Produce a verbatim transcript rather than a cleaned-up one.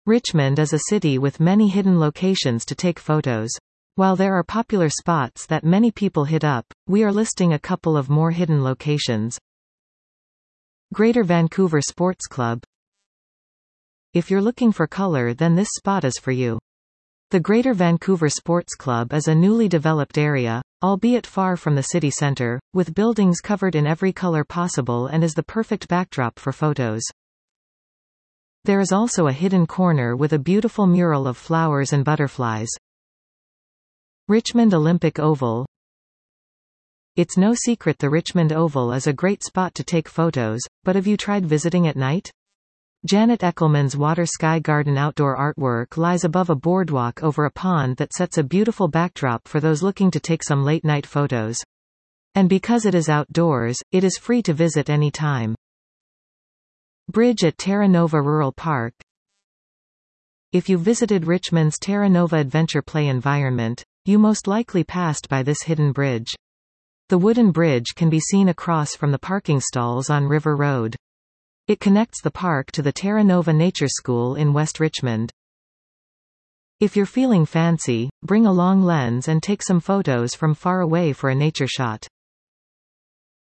Richmond is a city with many hidden locations to take photos. While there are popular spots that many people hit up, we are listing a couple of more hidden locations. Greater Vancouver Sports Club. If you're looking for color, then this spot is for you. The Greater Vancouver Sports Club is a newly developed area, albeit far from the city centre, with buildings covered in every color possible, and is the perfect backdrop for photos. There is also a hidden corner with a beautiful mural of flowers and butterflies. Richmond Olympic Oval. It's no secret the Richmond Oval is a great spot to take photos, but have you tried visiting at night? Janet Eckelman's Water Sky Garden outdoor artwork lies above a boardwalk over a pond that sets a beautiful backdrop for those looking to take some late-night photos. And because it is outdoors, it is free to visit any time. Bridge at Terra Nova Rural Park. If you visited Richmond's Terra Nova Adventure Play environment, you most likely passed by this hidden bridge. The wooden bridge can be seen across from the parking stalls on River Road. It connects the park to the Terra Nova Nature School in West Richmond. If you're feeling fancy, bring a long lens and take some photos from far away for a nature shot.